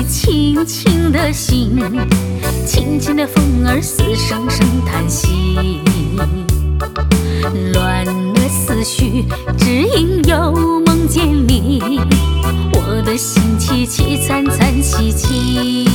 轻轻的心，轻轻的风儿似声声叹息。乱了思绪，只因又梦见你，我的心凄凄惨惨戚戚。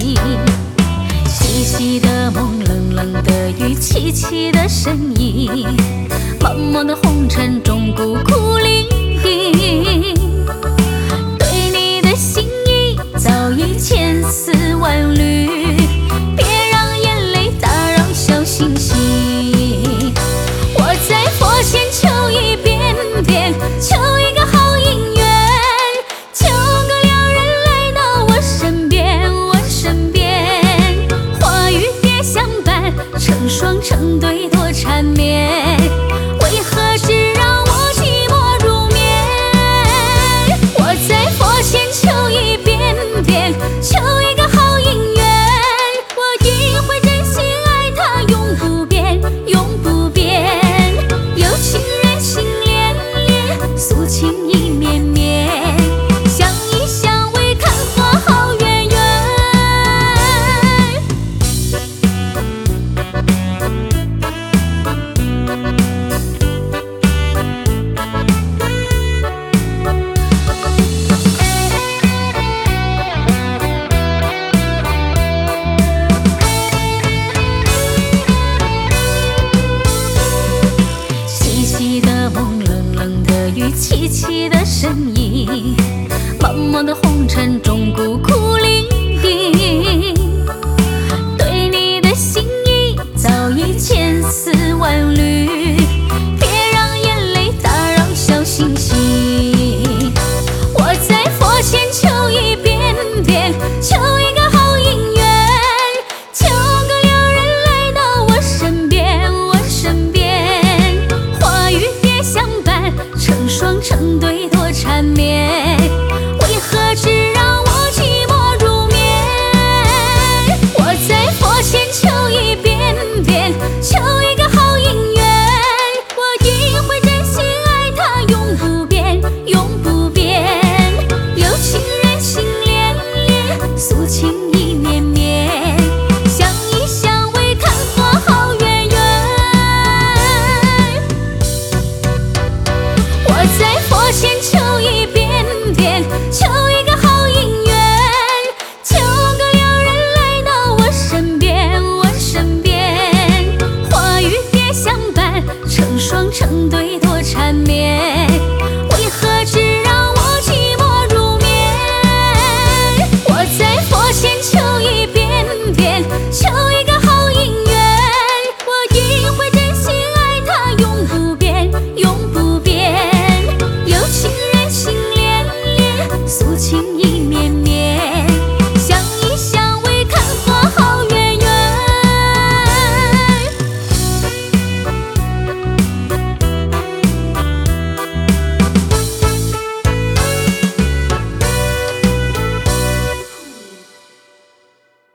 细细的梦，冷冷的雨，凄凄的身影，茫茫的红尘中孤苦伶仃。对你的心意早已千丝万缕，别让眼泪打扰小星星。我在佛前求一遍遍，求一个好姻缘，求个良人来到我身边，我身边。花与蝶相伴，成双成对多缠绵，为何只让我寂寞入眠？我在佛前求一遍遍，求一个好姻缘，我一会真心爱他，永不变，永不变。有情人心恋恋，诉情意绵绵，相依相偎，看花好月圆。细细的梦，冷冷的雨，凄凄的身影，茫茫的红尘中